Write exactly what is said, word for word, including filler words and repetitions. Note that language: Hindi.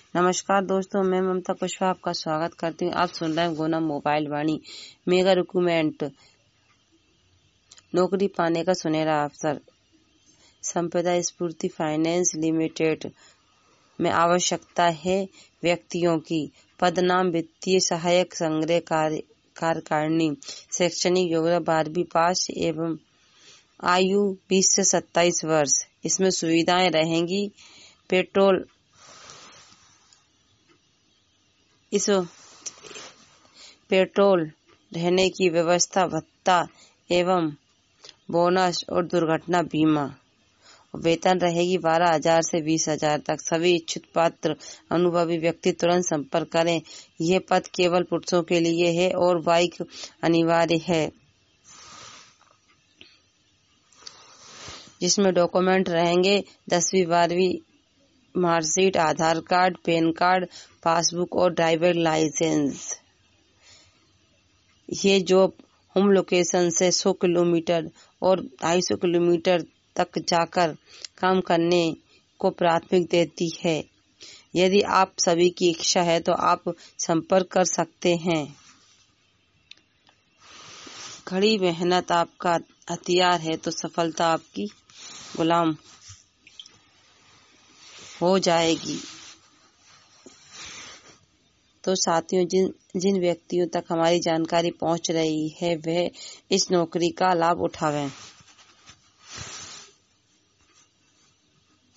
नमस्कार दोस्तों, मैं ममता कुशवाहा आपका स्वागत करती हूँ। आप सुन रहे हैं गुना मोबाइल वाणी। मेगा रिक्रूटमेंट, नौकरी पाने का सुनहरा अवसर। संपदा स्फूर्ति फाइनेंस लिमिटेड में आवश्यकता है व्यक्तियों की। पद नाम वित्तीय सहायक, संग्रह कार्य कार्यकारिणी। शैक्षणिक योग्यता बारहवीं पास एवं आयु बीस से सत्ताईस वर्ष। इसमें सुविधाएं रहेंगी। पेट्रोल इस पेट्रोल रहने की व्यवस्था, भत्ता एवं बोनस और दुर्घटना बीमा। वेतन रहेगी बारह हजार से बीस हजार तक। सभी इच्छुक पात्र अनुभवी व्यक्ति तुरंत संपर्क करें। यह पद केवल पुरुषों के लिए है और बाइक अनिवार्य है, जिसमें डॉक्यूमेंट रहेंगे दसवीं बारहवीं marksheet, Aadhaar card, PAN card, passbook और ड्राइवर लाइसेंस। ये जॉब होम लोकेशन से सौ किलोमीटर और ढाई सौ किलोमीटर तक जाकर काम करने को प्राथमिक देती है। यदि आप सभी की इच्छा है तो आप संपर्क कर सकते हैं। कड़ी मेहनत आपका हथियार है तो सफलता आपकी गुलाम हो जाएगी। तो साथियों, जिन जिन व्यक्तियों तक हमारी जानकारी पहुंच रही है वह इस नौकरी का लाभ उठावें।